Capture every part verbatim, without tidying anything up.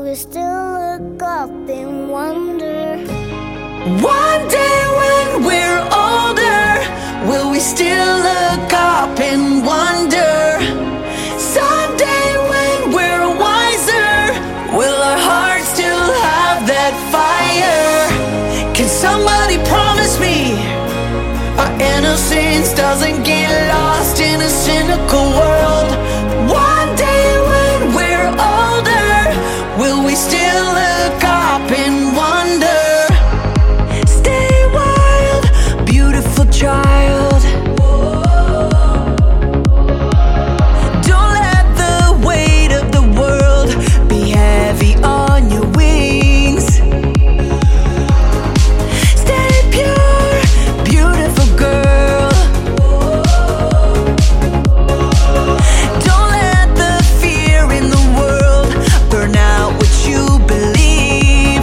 we still look up and wonder? One day when we're older, will we still look up and wonder? Someday when we're wiser, will our hearts still have that fire? Can somebody promise me our innocence doesn't get lost in a cynical world? One day when we're older, will we still look up and wonder? Stay wild, beautiful child. Don't let the weight of the world be heavy on your wings. Stay pure, beautiful girl. Don't let the fear in the world burn out what you believe.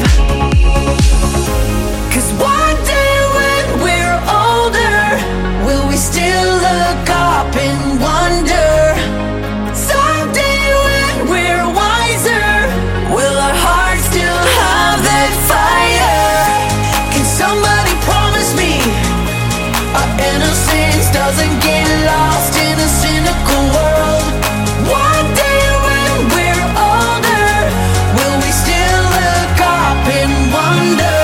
'Cause one day when we're older, will we still look up and wonder? Someday when we're wiser, will our hearts still have that fire? Can somebody promise me our innocence doesn't get lost in a cynical world? One day when we're older, will we still look up and wonder?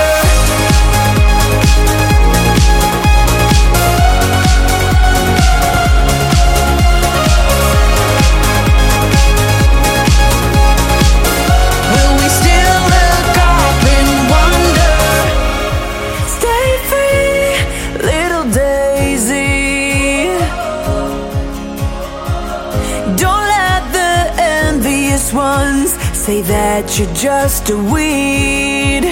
Will we still look up and wonder? Stay free, little daisy. Don't let the envious ones say that you're just a weed.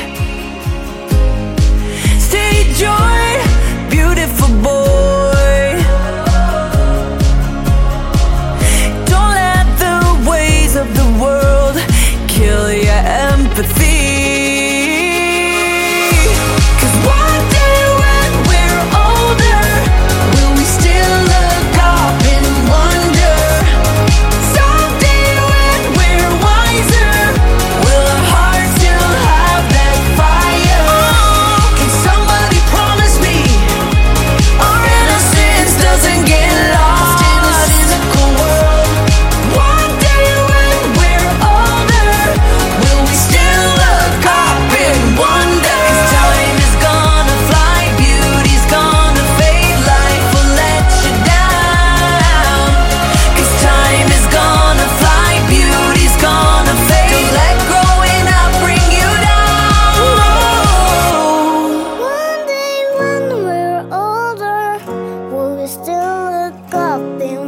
Stay joy, beautiful boy. Don't let the ways of the world kill your empathy. 'Cause one day when we're older, will we still look up and wonder? Someday when we're wiser, will our hearts still have that fire? Can somebody promise me our innocence doesn't get lost in a cynical world? One day when we're older, will we still look up and wonder? 'Cause time is gonna fly, beauty's gonna fade, life will let you down. 'Cause time is gonna fly, beauty's gonna fade, don't let growing up bring you down. One day when we're older, will we still look up and